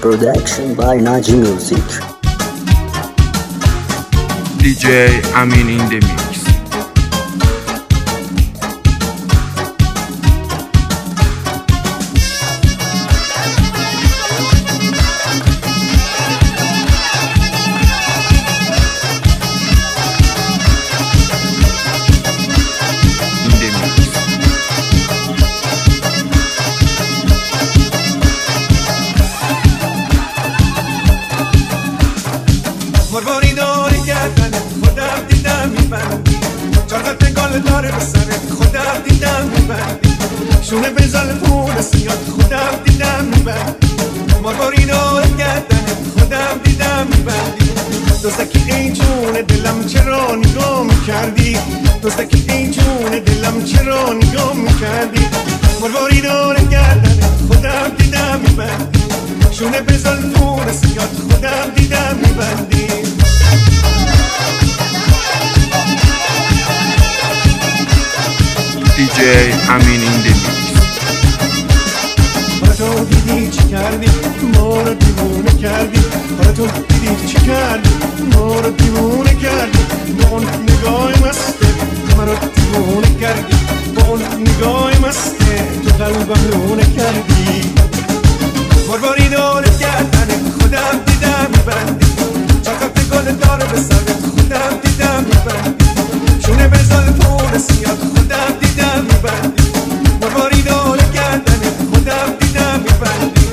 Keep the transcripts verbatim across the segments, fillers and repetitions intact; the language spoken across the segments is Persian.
Production by Naji Music. D J Amin in the mix. مرواری داره گردنت خودم دیدم میبندی جاغت گل داره به سرت خودم دیدم میبندی شونه بزن پول سیاد خودم دیدم میبندی مرواری داره گردنت خودم دیدم میبندی دوستکی این جون دلم چرا نگاه میکردی دوستکی این جون دلم چرا نگاه میکردی مرواری داره گردنت خودم دیدم میبندی شونه بزن پول سیاد خودم دیدم میبندی D J Amin in the mix. حالا تو دیدی چی کردی ما رو دیوونه کردی حالا تو دیدی چی کردی ما رو دیوونه کردی با اون نگاه مسته من رو دیوونه کردی با اون نگاه مسته تو قلبم لونه کردی مرواری داره گردنه خودم دیدم میبندی چقدر گل داره به سرت خودم دیدم میبندی شونه بزن پول سیاد خودم دیدم میبندی مرواری داره گردنه خودم دیدم میبندی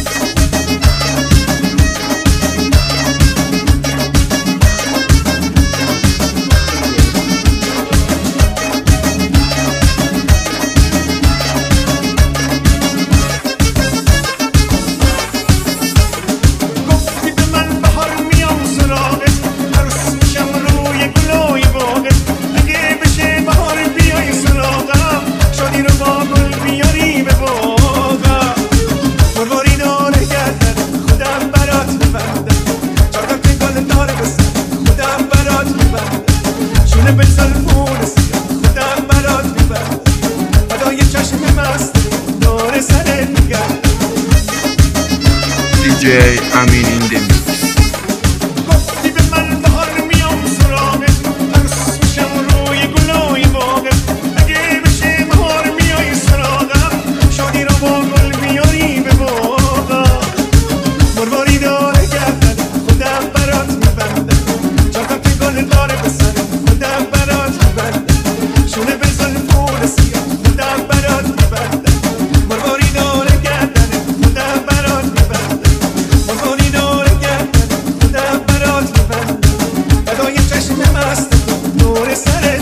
D J Amin in the mix. گفتی به من بهار میام سراغت عروس میشم روی گلای باغت اگه بشه بهار میای سراغم شادی رو با گل بیاری به باغم مرواری داره گردن خودم برات میبندم چقدر گل داره به سرت خودم برات میبندم شونه بزن پول سیاه خودم برات میبندم مرواری داره گردن خودم برات میبندم مرواری داره گردن خودم برات میبندم فدای چشم مست تو نور سرت